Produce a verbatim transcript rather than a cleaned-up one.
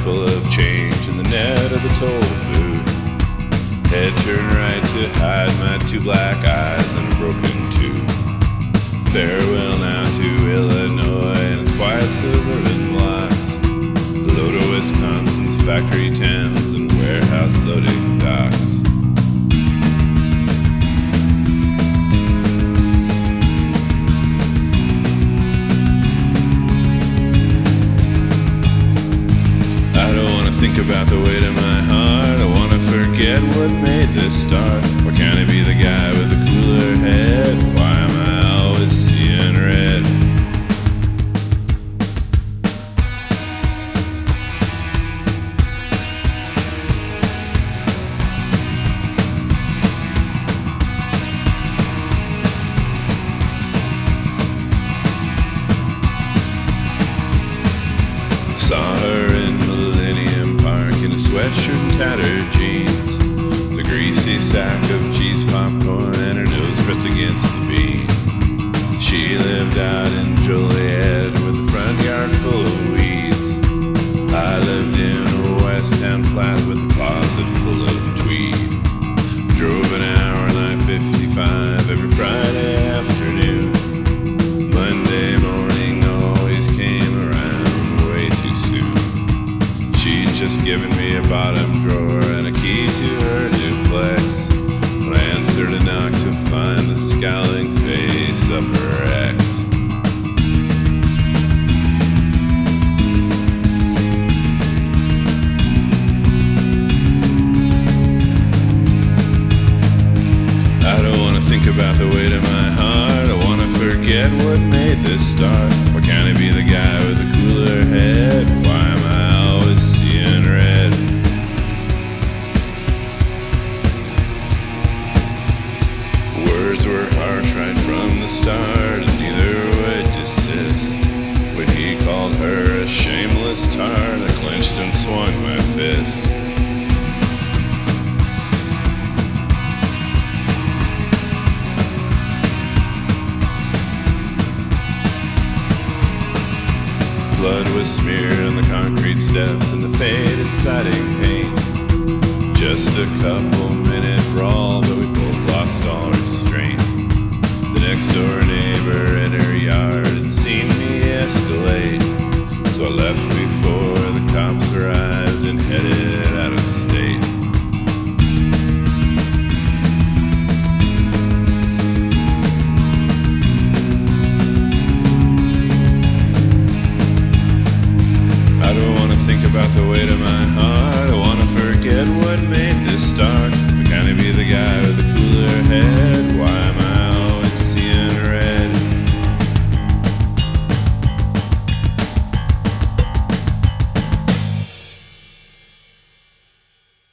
full of change in the net of the toll booth. Head turned right to hide my two black eyes and a broken tooth. Farewell now to Illinois and its quiet suburban blocks. Hello to Wisconsin's factory towns and warehouse loading docks. Think about the weight of my heart. I wanna forget what made this start. Why can't I be the guy with the cooler head? Why am I always seeing red? I saw her in sweatshirt and tattered jeans, the greasy sack of cheese popcorn and her nose pressed against the beam. She lived out in Joliet with a front yard full of weeds. I lived in a west town flat with a closet full of tweed. Drove an hour on I fifty-five every Friday afternoon. Monday morning always came around way too soon. She'd just given me a bottom drawer and a key to her duplex when I answered a knock to find the scowling face of her ex. I don't want to think about the weight of my heart. I want to forget what made this start. Why can't I be the guy with the cooler head? Why am I always seeing red? Words were harsh right from the start, and neither would desist. When he called her a shameless tart, I clenched and swung my fist. Blood was smeared on the concrete steps and the faded siding paint. Just a couple minute brawl, but we both lost all restraint. The next door neighbor in her yard had seen me escalate, so I left me